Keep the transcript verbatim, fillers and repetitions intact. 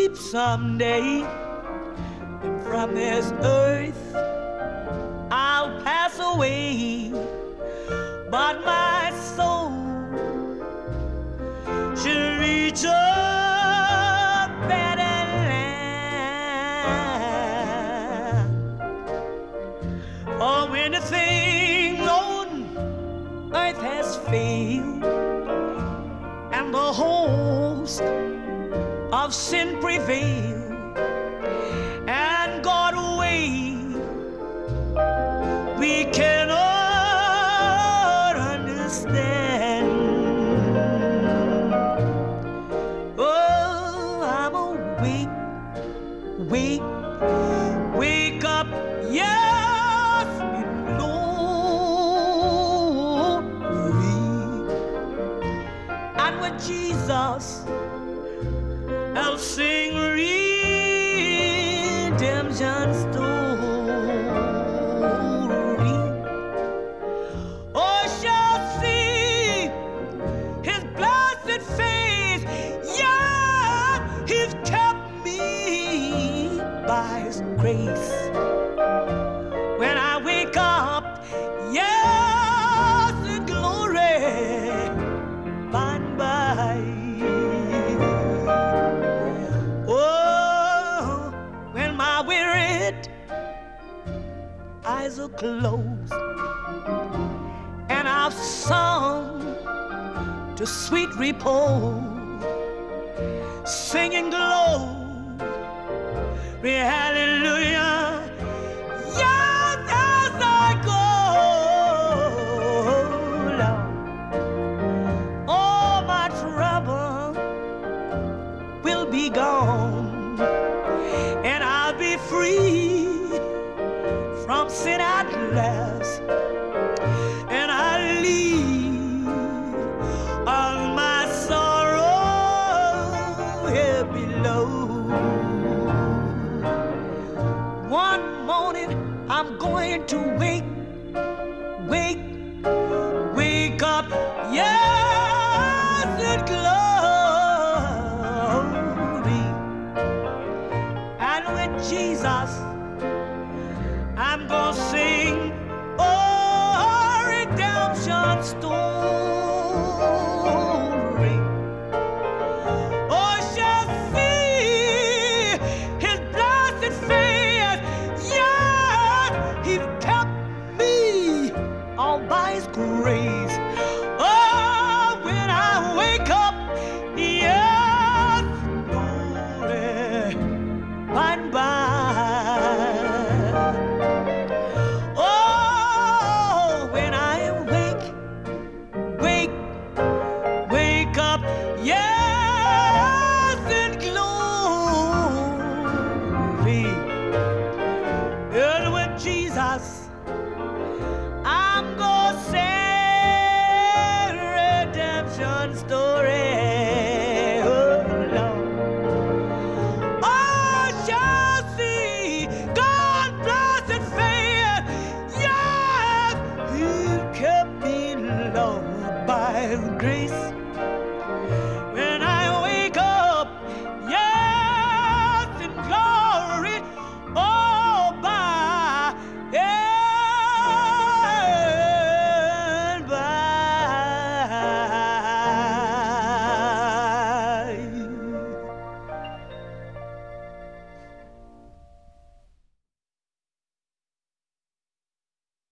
sleep someday, and from this earth I'll pass away, but my soul should reach a better land. For when the thing on earth has failed, and the host of sin prevail, and God away, we cannot understand. Oh, I'm awake, wake, wake up, yes, in glory, and with Jesus I'll sing redemption story. Oh, shall see his blessed face. Yeah, he's kept me by his grace. When I wake up, yes, in glory, by and by. Eyes are closed, and I've sung to sweet repose, singing glory, hallelujah. Yes, as I go, Lord, all my trouble will be gone, and I'll be free from sin at last, and I leave all my sorrow here below. One morning I'm going to wake